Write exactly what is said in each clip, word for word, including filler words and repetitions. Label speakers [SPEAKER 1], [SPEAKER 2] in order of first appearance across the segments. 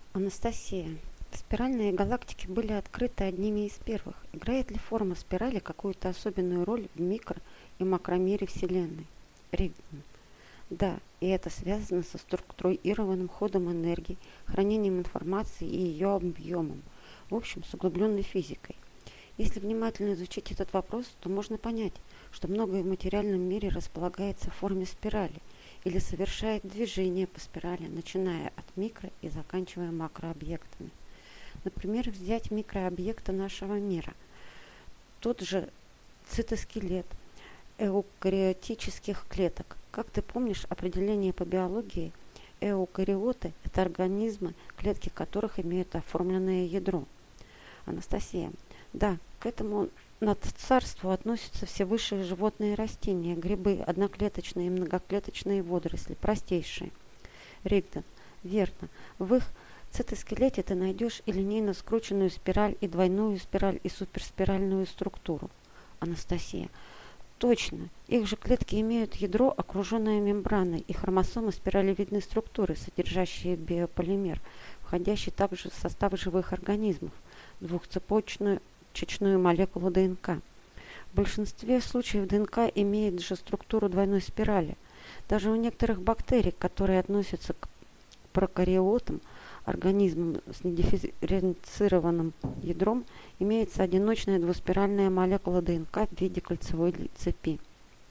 [SPEAKER 1] Анастасия. Спиральные галактики были открыты одними из первых. Играет ли форма спирали какую-то особенную роль в микро- и макромире Вселенной? Ригдон. Да, и это связано со структурированным ходом энергии, хранением информации и ее объемом, в общем, с углубленной физикой. Если внимательно изучить этот вопрос, то можно понять, что многое в материальном мире располагается в форме спирали или совершает движение по спирали, начиная от микро и заканчивая макрообъектами. Например, взять микрообъекты нашего мира. Тот же цитоскелет эукариотических клеток. Как ты помнишь, определение по биологии, эукариоты– это организмы, клетки которых имеют оформленное ядро. Анастасия. Да, к этому надцарству относятся все высшие животные и растения, грибы, одноклеточные и многоклеточные водоросли, простейшие. Ригдон. Верно. В их цитоскелете ты найдешь и линейно скрученную спираль, и двойную спираль, и суперспиральную структуру. Анастасия. Точно. Их же клетки имеют ядро, окруженное мембраной, и хромосомы спиралевидной структуры, содержащие биополимер, входящий также в состав живых организмов, двухцепочную чечную молекулу ДНК. В большинстве случаев ДНК имеет же структуру двойной спирали. Даже у некоторых бактерий, которые относятся к прокариотам, организмам с недифференцированным ядром, имеется одиночная двуспиральная молекула ДНК в виде кольцевой цепи.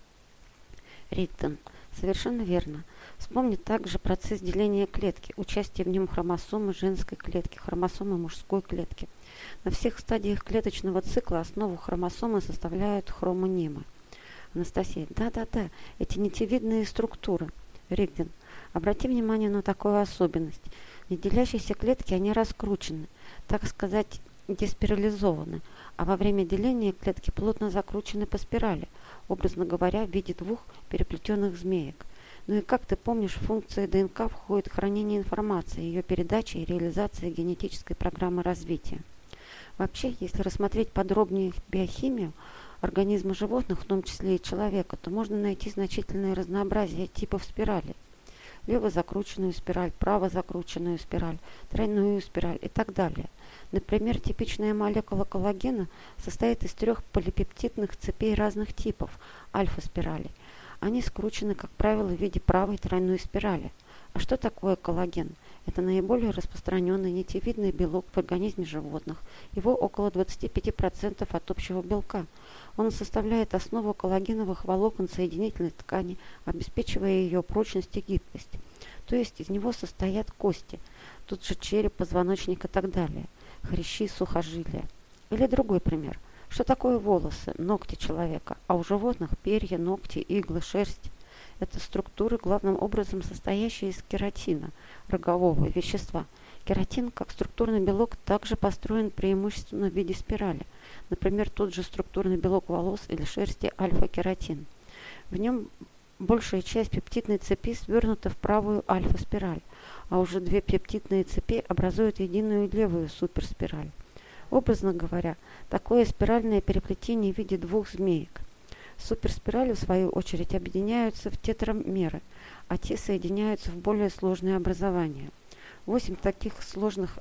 [SPEAKER 1] Ригдон. Совершенно верно. Вспомни также процесс деления клетки, участие в нем хромосомы женской клетки, хромосомы мужской клетки. На всех стадиях клеточного цикла основу хромосомы составляют хромонимы. Анастасия. Да-да-да, эти нитевидные структуры. Ригдон. Обрати внимание на такую особенность. Неделящиеся клетки, они раскручены, так сказать, деспирализованы, а во время деления клетки плотно закручены по спирали, образно говоря, в виде двух переплетенных змеек. Ну и как ты помнишь, в функции ДНК входит хранение информации, ее передача и реализация генетической программы развития. Вообще, если рассмотреть подробнее биохимию организма животных, в том числе и человека, то можно найти значительное разнообразие типов спиралей. Лево закрученную спираль, право закрученную спираль, тройную спираль и так далее. Например, типичная молекула коллагена состоит из трех полипептидных цепей разных типов альфа-спиралей. Они скручены, как правило, в виде правой тройной спирали. А что такое коллаген? Это наиболее распространенный нитевидный белок в организме животных. Его около двадцать пять процентов от общего белка. Он составляет основу коллагеновых волокон соединительной ткани, обеспечивая ее прочность и гибкость. То есть из него состоят кости, тут же череп, позвоночник и так далее, хрящи, сухожилия. Или другой пример. Что такое волосы, ногти человека, а у животных перья, ногти, иглы, шерсть? Это структуры, главным образом состоящие из кератина, рогового вещества. Кератин, как структурный белок, также построен преимущественно в виде спирали. Например, тот же структурный белок волос или шерсти альфа-кератин. В нем большая часть пептидной цепи свернута в правую альфа-спираль, а уже две пептидные цепи образуют единую левую суперспираль. Образно говоря, такое спиральное переплетение в виде двух змеек. Суперспирали, в свою очередь, объединяются в тетрамеры, а те соединяются в более сложные образования. Восемь таких сложных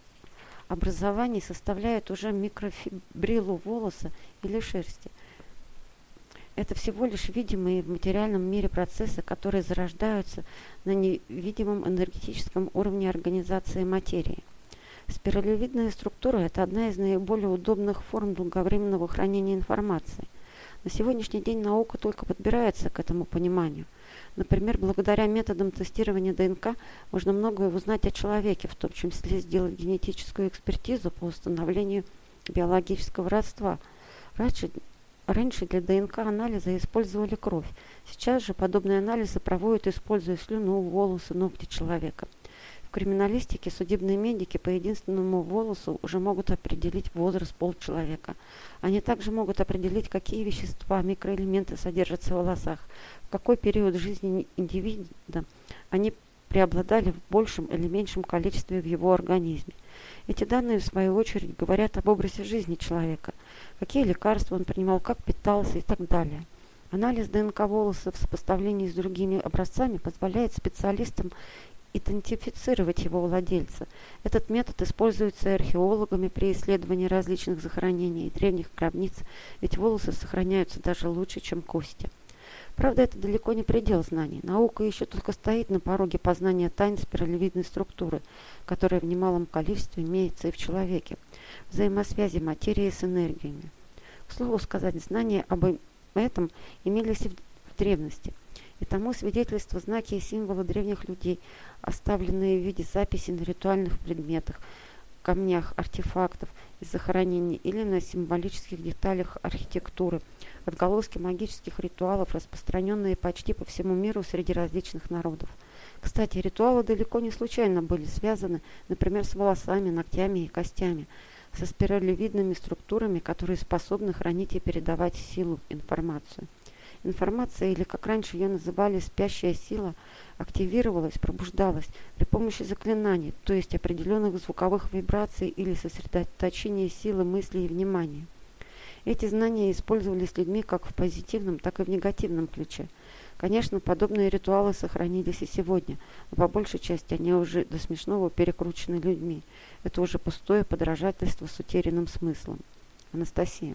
[SPEAKER 1] образований составляют уже микрофибрилу волоса или шерсти. Это всего лишь видимые в материальном мире процессы, которые зарождаются на невидимом энергетическом уровне организации материи. Спиралевидная структура – это одна из наиболее удобных форм долговременного хранения информации. На сегодняшний день наука только подбирается к этому пониманию. Например, благодаря методам тестирования ДНК можно многое узнать о человеке, в том числе сделать генетическую экспертизу по установлению биологического родства. Раньше, раньше для ДНК-анализа использовали кровь. Сейчас же подобные анализы проводят, используя слюну, волосы, ногти человека. В криминалистике судебные медики по единственному волосу уже могут определить возраст, пол человека. Они также могут определить, какие вещества, микроэлементы содержатся в волосах, в какой период жизни индивида они преобладали в большем или меньшем количестве в его организме. Эти данные, в свою очередь, говорят об образе жизни человека, какие лекарства он принимал, как питался и так далее. Анализ ДНК волоса в сопоставлении с другими образцами позволяет специалистам идентифицировать его владельца. Этот метод используется археологами при исследовании различных захоронений и древних гробниц, ведь волосы сохраняются даже лучше, чем кости. Правда, это далеко не предел знаний. Наука еще только стоит на пороге познания тайн спиралевидной структуры, которая в немалом количестве имеется и в человеке, взаимосвязи материи с энергиями. К слову сказать, знания об этом имелись и в древности. И тому свидетельство знаки и символы древних людей, оставленные в виде записей на ритуальных предметах, камнях, артефактов из захоронений или на символических деталях архитектуры, отголоски магических ритуалов, распространенные почти по всему миру среди различных народов. Кстати, ритуалы далеко не случайно были связаны, например, с волосами, ногтями и костями, со спиралевидными структурами, которые способны хранить и передавать силу, информацию. Информация, или как раньше ее называли спящая сила, активировалась, пробуждалась при помощи заклинаний, то есть определенных звуковых вибраций или сосредоточения силы мысли и внимания. Эти знания использовались людьми как в позитивном, так и в негативном ключе. Конечно, подобные ритуалы сохранились и сегодня, но по большей части они уже до смешного перекручены людьми. Это уже пустое подражательство с утерянным смыслом. Анастасия.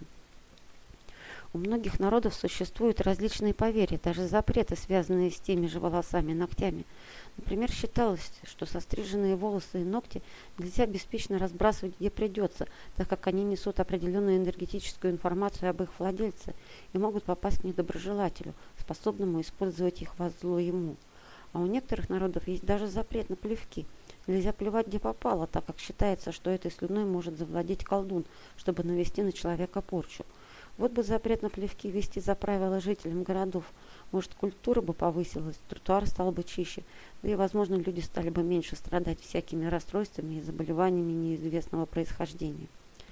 [SPEAKER 1] У многих народов существуют различные поверья, даже запреты, связанные с теми же волосами и ногтями. Например, считалось, что состриженные волосы и ногти нельзя беспечно разбрасывать где придется, так как они несут определенную энергетическую информацию об их владельце и могут попасть к недоброжелателю, способному использовать их во зло ему. А у некоторых народов есть даже запрет на плевки. Нельзя плевать где попало, так как считается, что этой слюной может завладеть колдун, чтобы навести на человека порчу. Вот бы запрет на плевки ввести за правило жителям городов. Может, культура бы повысилась, тротуар стал бы чище, да и, возможно, люди стали бы меньше страдать всякими расстройствами и заболеваниями неизвестного происхождения.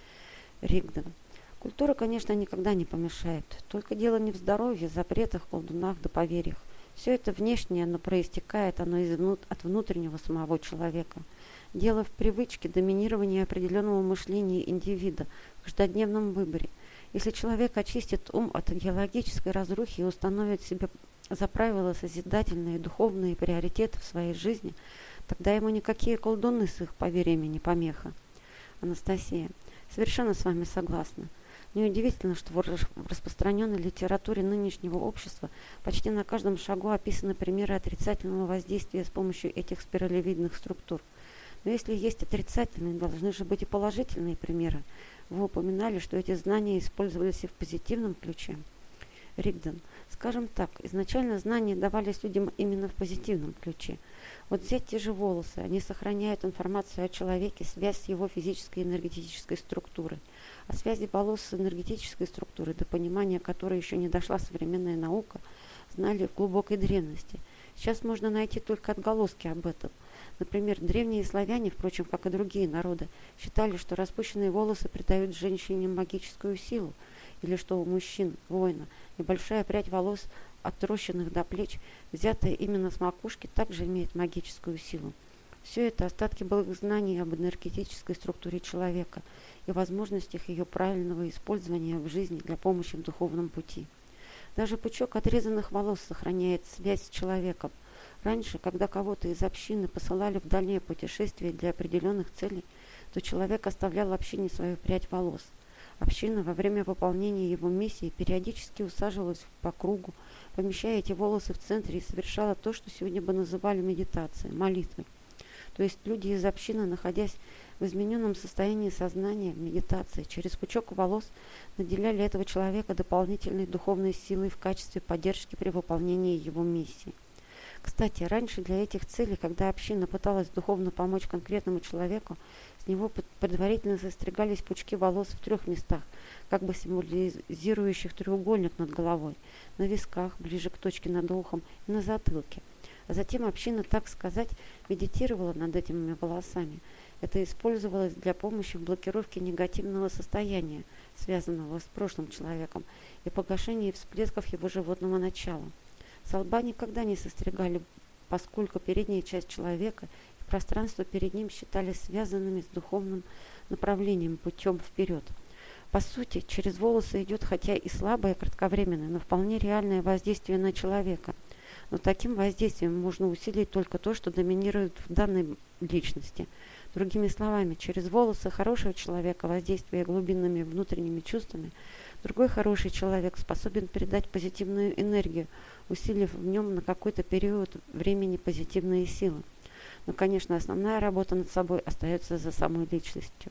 [SPEAKER 1] Ригден. Культура, конечно, никогда не помешает. Только дело не в здоровье, запретах, колдунах да поверьях. Все это внешнее, но проистекает оно из внут... от внутреннего самого человека. Дело в привычке, доминировании определенного мышления индивида, в каждодневном выборе. Если человек очистит ум от идеологической разрухи и установит себе за правило созидательные духовные приоритеты в своей жизни, тогда ему никакие колдуны с их поверьями не помеха. Анастасия. Совершенно с вами согласна. Неудивительно, что в распространенной литературе нынешнего общества почти на каждом шагу описаны примеры отрицательного воздействия с помощью этих спиралевидных структур. Но если есть отрицательные, должны же быть и положительные примеры. Вы упоминали, что эти знания использовались и в позитивном ключе. Ригден. Скажем так, изначально знания давались людям именно в позитивном ключе. Вот взять те же волосы, они сохраняют информацию о человеке, связь с его физической и энергетической структурой. О связи волос с энергетической структурой, до понимания которой еще не дошла современная наука, знали в глубокой древности. Сейчас можно найти только отголоски об этом. Например, древние славяне, впрочем, как и другие народы, считали, что распущенные волосы придают женщине магическую силу, или что у мужчин, воина, небольшая прядь волос, отрощенных до плеч, взятая именно с макушки, также имеет магическую силу. Все это остатки былых знаний об энергетической структуре человека и возможностях ее правильного использования в жизни для помощи в духовном пути. Даже пучок отрезанных волос сохраняет связь с человеком. Раньше, когда кого-то из общины посылали в дальнее путешествие для определенных целей, то человек оставлял общине свою прядь волос. Община во время выполнения его миссии периодически усаживалась по кругу, помещая эти волосы в центре, и совершала то, что сегодня бы называли медитацией, молитвой. То есть люди из общины, находясь в измененном состоянии сознания, в медитации, через пучок волос наделяли этого человека дополнительной духовной силой в качестве поддержки при выполнении его миссии. Кстати, раньше для этих целей, когда община пыталась духовно помочь конкретному человеку, с него предварительно состригались пучки волос в трех местах, как бы символизирующих треугольник над головой, на висках, ближе к точке над ухом и на затылке. А затем община, так сказать, медитировала над этими волосами. Это использовалось для помощи в блокировке негативного состояния, связанного с прошлым человеком, и погашении всплесков его животного начала. Со лба никогда не состригали, поскольку передняя часть человека и пространство перед ним считались связанными с духовным направлением, путем вперед. По сути, через волосы идет хотя и слабое кратковременное, но вполне реальное воздействие на человека. Но таким воздействием можно усилить только то, что доминирует в данной личности. Другими словами, через волосы хорошего человека, воздействуя глубинными внутренними чувствами, другой хороший человек способен передать позитивную энергию, усилив в нем на какой-то период времени позитивные силы. Но, конечно, основная работа над собой остается за самой личностью.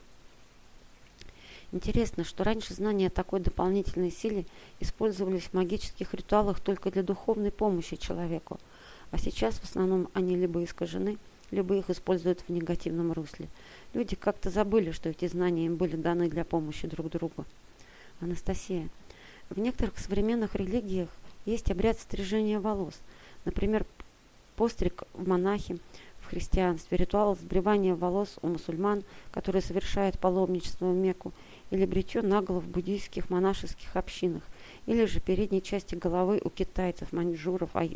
[SPEAKER 1] Интересно, что раньше знания о такой дополнительной силе использовались в магических ритуалах только для духовной помощи человеку, а сейчас в основном они либо искажены, либо их используют в негативном русле. Люди как-то забыли, что эти знания им были даны для помощи друг другу. Анастасия. В некоторых современных религиях есть обряд стрижения волос. Например, постриг в монахи, в христианстве, ритуал сбривания волос у мусульман, которые совершают паломничество в Мекку, или бритье наголо в буддийских монашеских общинах, или же передней части головы у китайцев, маньчжуров, айнов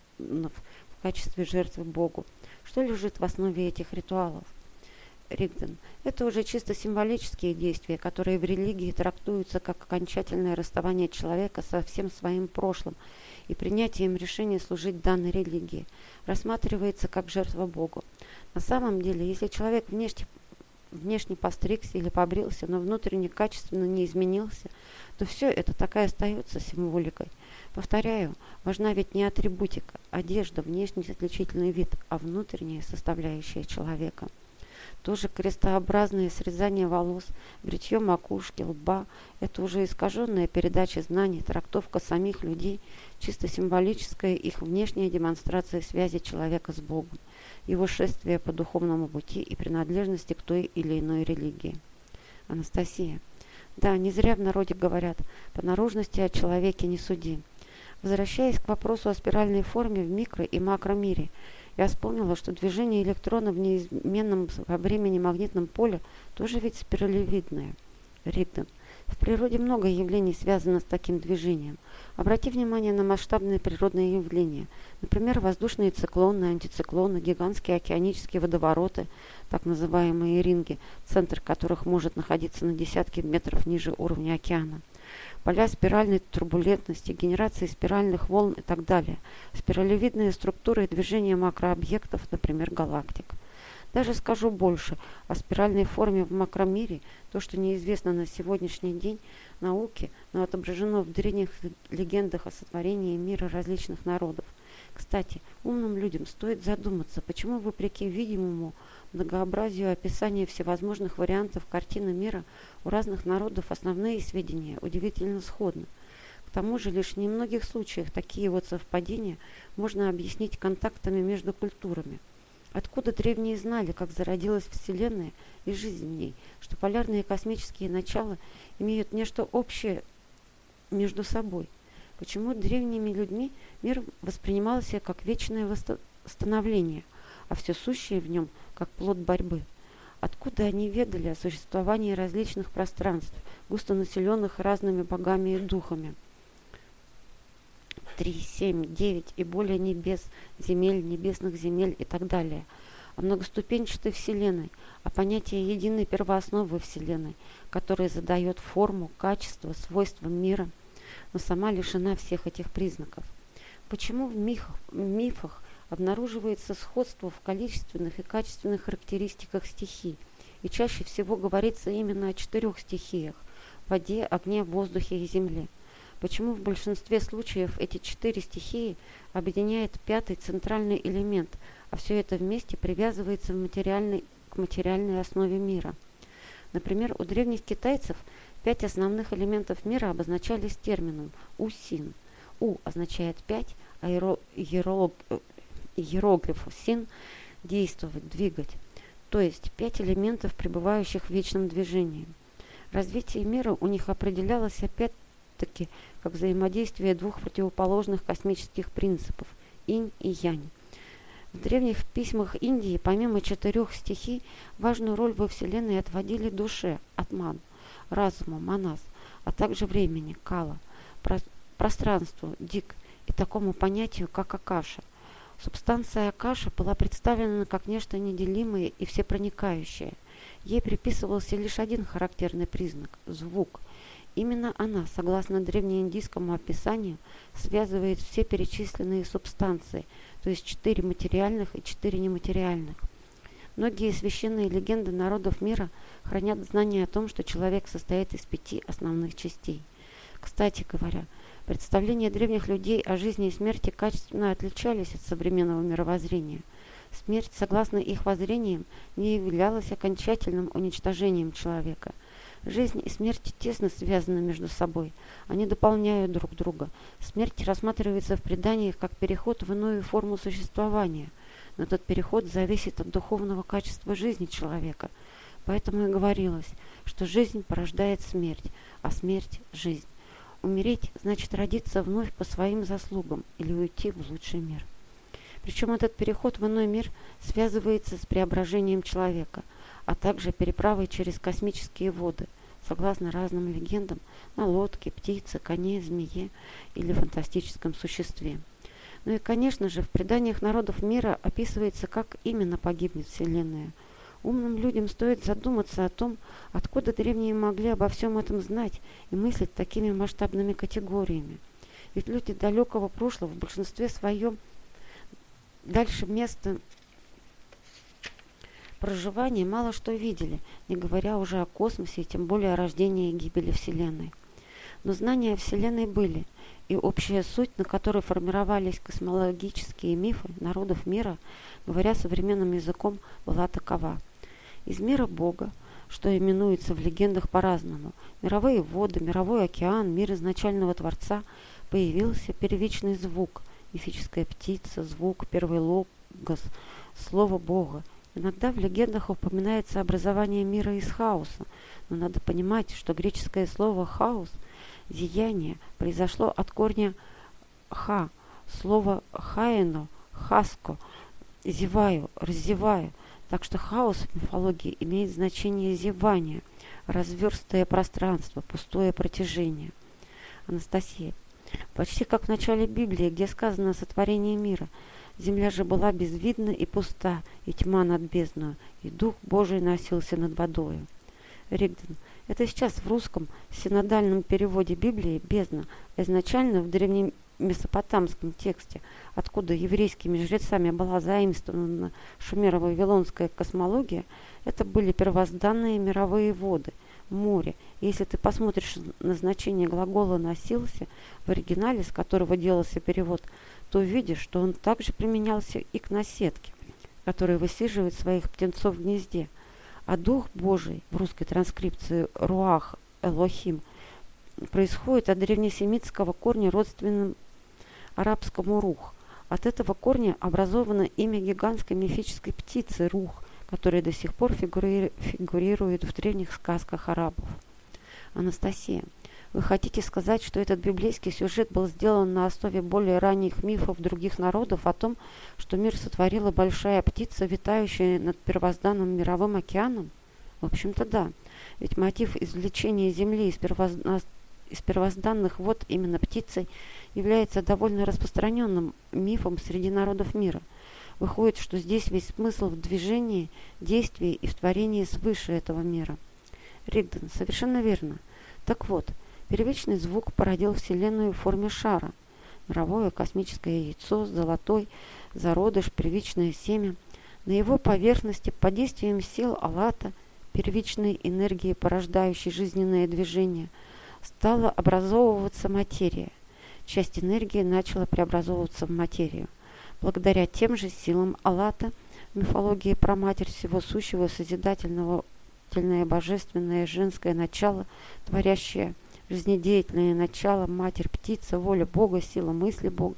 [SPEAKER 1] в качестве жертвы Богу. Что лежит в основе этих ритуалов? Ригден. Это уже чисто символические действия, которые в религии трактуются как окончательное расставание человека со всем своим прошлым и принятием решения служить данной религии. Рассматривается как жертва Богу. На самом деле, если человек внешне, внешне постригся или побрился, но внутренне качественно не изменился, то все это так и остается символикой. Повторяю, важна ведь не атрибутика, одежда, внешний отличительный вид, а внутренняя составляющая человека. Тоже крестообразное срезание волос, бритье макушки, лба – это уже искаженная передача знаний, трактовка самих людей, чисто символическая их внешняя демонстрация связи человека с Богом, его шествия по духовному пути и принадлежности к той или иной религии. Анастасия. Да, не зря в народе говорят «по наружности о человеке не суди». Возвращаясь к вопросу о спиральной форме в микро- и макромире, я вспомнила, что движение электрона в неизменном во времени магнитном поле тоже ведь спиралевидное. Ригден. В природе много явлений связано с таким движением. Обрати внимание на масштабные природные явления. Например, воздушные циклоны, антициклоны, гигантские океанические водовороты, так называемые ринги, центр которых может находиться на десятки метров ниже уровня океана. Поля спиральной турбулентности, генерации спиральных волн и так далее. Спиралевидные структуры и движения макрообъектов, например, галактик. Даже скажу больше о спиральной форме в макромире, то, что неизвестно на сегодняшний день науке, но отображено в древних легендах о сотворении мира различных народов. Кстати, умным людям стоит задуматься, почему, вопреки видимому многообразию описания всевозможных вариантов картины мира, у разных народов основные сведения удивительно сходны. К тому же лишь в немногих случаях такие вот совпадения можно объяснить контактами между культурами. Откуда древние знали, как зародилась Вселенная и жизнь в ней, что полярные космические начала имеют нечто общее между собой? Почему древними людьми мир воспринимался как вечное восстановление, а все сущее в нем как плод борьбы? Откуда они ведали о существовании различных пространств, густонаселенных разными богами и духами? Три, семь, девять и более небес, земель, небесных земель и так далее. О многоступенчатой Вселенной, о понятии единой первоосновы Вселенной, которая задает форму, качество, свойства мира, но сама лишена всех этих признаков. Почему в мифах, в мифах обнаруживается сходство в количественных и качественных характеристиках стихий, и чаще всего говорится именно о четырех стихиях – воде, огне, воздухе и земле? Почему в большинстве случаев эти четыре стихии объединяет пятый центральный элемент, а все это вместе привязывается в материальной, к материальной основе мира? Например, у древних китайцев пять основных элементов мира обозначались термином «у-син». «У» означает «пять», а иеролог, иероглиф «син» – «действовать», «двигать». То есть пять элементов, пребывающих в вечном движении. Развитие мира у них определялось опять-таки как взаимодействие двух противоположных космических принципов – инь и янь. В древних письмах Индии помимо четырех стихий важную роль во Вселенной отводили душе – атман, разуму – манас, а также времени – кала, про- пространству – дик и такому понятию, как акаша. Субстанция Акаши была представлена как нечто неделимое и всепроникающее. Ей приписывался лишь один характерный признак – звук. Именно она, согласно древнеиндийскому описанию, связывает все перечисленные субстанции, то есть четыре материальных и четыре нематериальных. Многие священные легенды народов мира хранят знание о том, что человек состоит из пяти основных частей. Кстати говоря, представления древних людей о жизни и смерти качественно отличались от современного мировоззрения. Смерть, согласно их воззрениям, не являлась окончательным уничтожением человека. Жизнь и смерть тесно связаны между собой. Они дополняют друг друга. Смерть рассматривается в преданиях как переход в иную форму существования. Но этот переход зависит от духовного качества жизни человека. Поэтому и говорилось, что жизнь порождает смерть, а смерть – жизнь. Умереть значит родиться вновь по своим заслугам или уйти в лучший мир. Причем этот переход в иной мир связывается с преображением человека, а также переправой через космические воды, согласно разным легендам, на лодке, птице, коне, змее или фантастическом существе. Ну и, конечно же, в преданиях народов мира описывается, как именно погибнет Вселенная. Умным людям стоит задуматься о том, откуда древние могли обо всем этом знать и мыслить такими масштабными категориями. Ведь люди далекого прошлого в большинстве своем дальше места проживания мало что видели, не говоря уже о космосе и тем более о рождении и гибели Вселенной. Но знания о Вселенной были, и общая суть, на которой формировались космологические мифы народов мира, говоря современным языком, была такова. Из мира Бога, что именуется в легендах по-разному, мировые воды, мировой океан, мир изначального Творца, появился первичный звук, мифическая птица, звук, первый логос, слово Бога. Иногда в легендах упоминается образование мира из хаоса, но надо понимать, что греческое слово «хаос» – зияние произошло от корня «ха», слово «хаэно», «хаско», «зеваю», «раззеваю». Так что хаос в мифологии имеет значение зевания, разверстое пространство, пустое протяжение. Анастасия. Почти как в начале Библии, где сказано о сотворении мира. Земля же была безвидна и пуста, и тьма над бездною, и Дух Божий носился над водою. Ригден. Это сейчас в русском синодальном переводе Библии бездна, а изначально в древнемесопотамском тексте, откуда еврейскими жрецами была заимствована шумеро-вавилонская космология, это были первозданные мировые воды, море. И если ты посмотришь на значение глагола «носился» в оригинале, с которого делался перевод, то увидишь, что он также применялся и к наседке, которая высиживает своих птенцов в гнезде. А Дух Божий в русской транскрипции «руах Элохим» происходит от древнесемитского корня, родственным арабскому «рух». От этого корня образовано имя гигантской мифической птицы «рух», которая до сих пор фигури... фигурирует в древних сказках арабов. Анастасия, вы хотите сказать, что этот библейский сюжет был сделан на основе более ранних мифов других народов о том, что мир сотворила большая птица, витающая над первозданным мировым океаном? В общем-то, да. Ведь мотив извлечения Земли из, первозда... из первозданных вод именно птицей является довольно распространенным мифом среди народов мира. Выходит, что здесь весь смысл в движении, действии и в творении свыше этого мира. Ригден, совершенно верно. Так вот, первичный звук породил Вселенную в форме шара. Мировое космическое яйцо, золотой зародыш, первичное семя. На его поверхности под действием сил Аллата, первичной энергии, порождающей жизненное движение, стала образовываться материя. Часть энергии начала преобразовываться в материю. Благодаря тем же силам Аллата, в мифологии про Матерь всего сущего, созидательного, божественное женское начало, творящее жизнедеятельное начало, Матерь, птица, воля Бога, сила мысли Бога,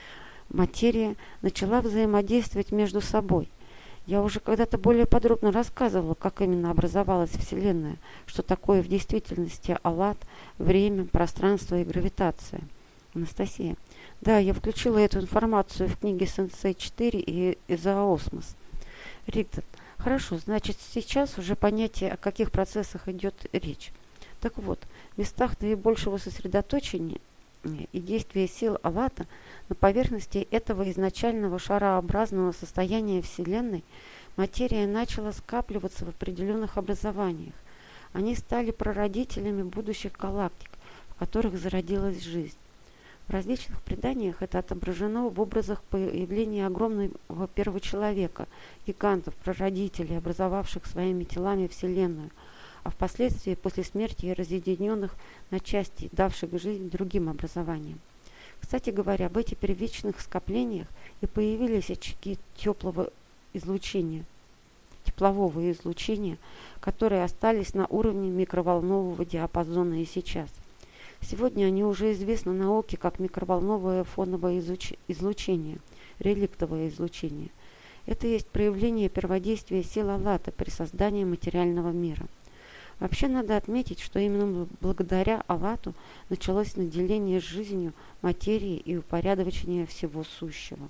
[SPEAKER 1] материя начала взаимодействовать между собой. Я уже когда-то более подробно рассказывала, как именно образовалась Вселенная, что такое в действительности Аллат, время, пространство и гравитация. Анастасия. Да, я включила эту информацию в книге Сенсей четыре и Изоосмос. Ригден. Хорошо, значит, сейчас уже понятие, о каких процессах идет речь. Так вот, в местах наибольшего сосредоточения и действия сил Аллата, на поверхности этого изначального шарообразного состояния Вселенной материя начала скапливаться в определенных образованиях. Они стали прародителями будущих галактик, в которых зародилась жизнь. В различных преданиях это отображено в образах появления огромного первого человека, гигантов, прародителей, образовавших своими телами Вселенную, а впоследствии после смерти разъединенных на части, давших жизнь другим образованиям. Кстати говоря, в этих первичных скоплениях и появились очаги теплого излучения, теплового излучения, которые остались на уровне микроволнового диапазона и сейчас. Сегодня они уже известны науке как микроволновое фоновое излучение, реликтовое излучение. Это есть проявление перводействия сил Аллата при создании материального мира. Вообще надо отметить, что именно благодаря Аллату началось наделение жизнью материи и упорядочение всего сущего.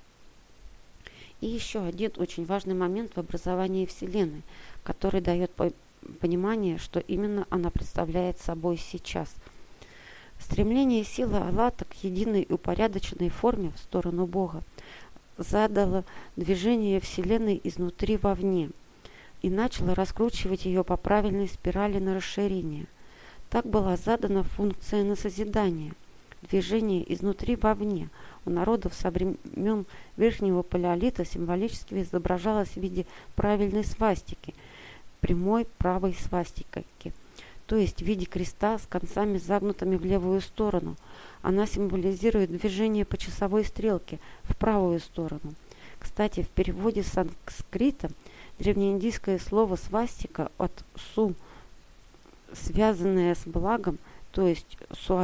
[SPEAKER 1] И еще один очень важный момент в образовании Вселенной, который дает понимание, что именно она представляет собой сейчас. Стремление силы Аллата к единой и упорядоченной форме в сторону Бога задало движение Вселенной изнутри вовне и начало раскручивать ее по правильной спирали на расширение. Так была задана функция на созидание, движение изнутри вовне. У народов со времен Верхнего Палеолита символически изображалось в виде правильной свастики, прямой правой свастики, то есть в виде креста с концами загнутыми в левую сторону. Она символизирует движение по часовой стрелке в правую сторону. Кстати, в переводе с санскрита древнеиндийское слово свастика от су, связанное с благом, то есть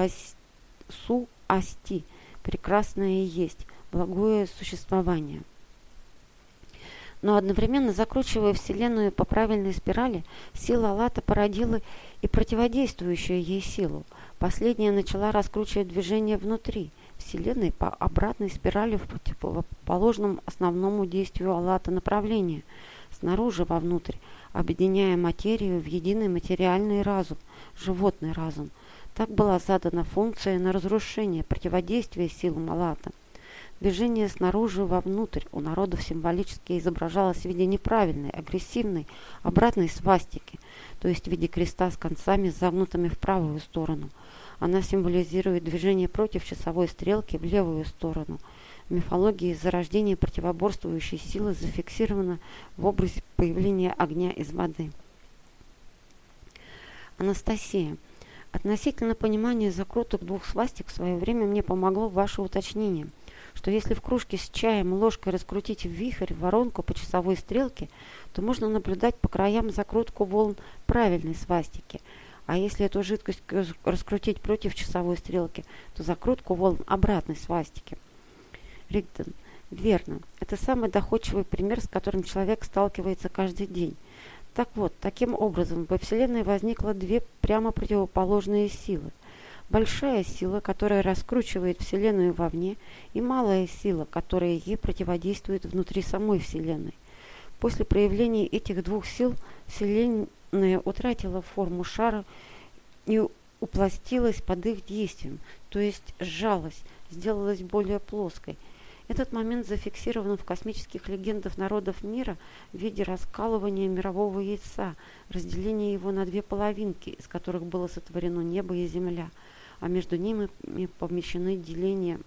[SPEAKER 1] су-асти, прекрасное есть, благое существование. Но одновременно закручивая Вселенную по правильной спирали, сила Аллата породила и противодействующую ей силу. Последняя начала раскручивать движение внутри Вселенной по обратной спирали в противоположном основному действию Аллата направлении, снаружи вовнутрь, объединяя материю в единый материальный разум, животный разум. Так была задана функция на разрушение, противодействие силам Аллата. Движение снаружи вовнутрь у народов символически изображалось в виде неправильной, агрессивной, обратной свастики, то есть в виде креста с концами, загнутыми в правую сторону. Она символизирует движение против часовой стрелки в левую сторону. В мифологии зарождение противоборствующей силы зафиксировано в образе появления огня из воды. Анастасия. Относительно понимания закруток двух свастик в свое время мне помогло ваше уточнение, что если в кружке с чаем ложкой раскрутить в вихрь воронку по часовой стрелке, то можно наблюдать по краям закрутку волн правильной свастики, а если эту жидкость раскрутить против часовой стрелки, то закрутку волн обратной свастики. Ригден. Верно. Это самый доходчивый пример, с которым человек сталкивается каждый день. Так вот, таким образом во Вселенной возникло две прямо противоположные силы. Большая сила, которая раскручивает Вселенную вовне, и малая сила, которая ей противодействует внутри самой Вселенной. После проявления этих двух сил Вселенная утратила форму шара и упластилась под их действием, то есть сжалась, сделалась более плоской. Этот момент зафиксирован в космических легендах народов мира в виде раскалывания мирового яйца, разделения его на две половинки, из которых было сотворено небо и земля, а между ними помещены деления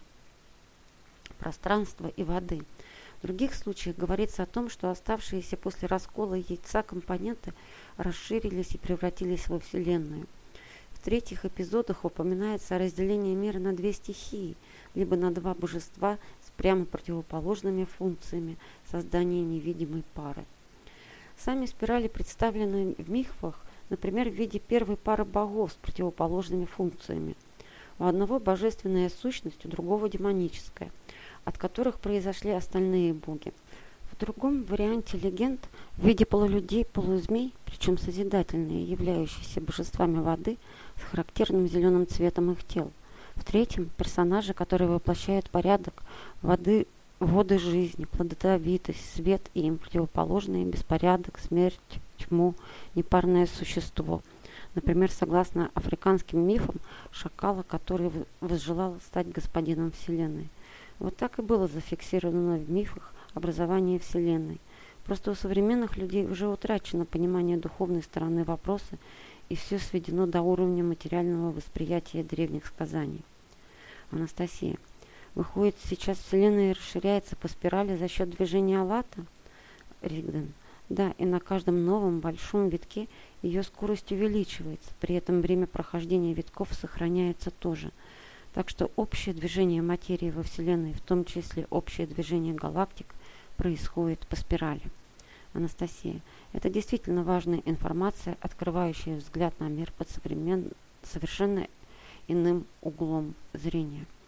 [SPEAKER 1] пространства и воды. В других случаях говорится о том, что оставшиеся после раскола яйца компоненты расширились и превратились во Вселенную. В третьих эпизодах упоминается о разделении мира на две стихии, либо на два божества с прямо противоположными функциями создания невидимой пары. Сами спирали представлены в мифах, например, в виде первой пары богов с противоположными функциями. У одного божественная сущность, у другого демоническая, от которых произошли остальные боги. В другом варианте легенд в виде полулюдей, полузмей, причем созидательные, являющиеся божествами воды с характерным зеленым цветом их тел. В третьем – персонажи, которые воплощают порядок воды, воды жизни, плодовитость, свет и им противоположные беспорядок, смерть, тьму, непарное существо. Например, согласно африканским мифам, шакала, который возжелал стать господином Вселенной. Вот так и было зафиксировано в мифах образование Вселенной. Просто у современных людей уже утрачено понимание духовной стороны вопроса, и все сведено до уровня материального восприятия древних сказаний. Анастасия. Выходит, сейчас Вселенная расширяется по спирали за счет движения Аллата? Ригден. Да, и на каждом новом большом витке ее скорость увеличивается, при этом время прохождения витков сохраняется тоже. Так что общее движение материи во Вселенной, в том числе общее движение галактик, происходит по спирали. Анастасия. Это действительно важная информация, открывающая взгляд на мир под современ... совершенно иным углом зрения.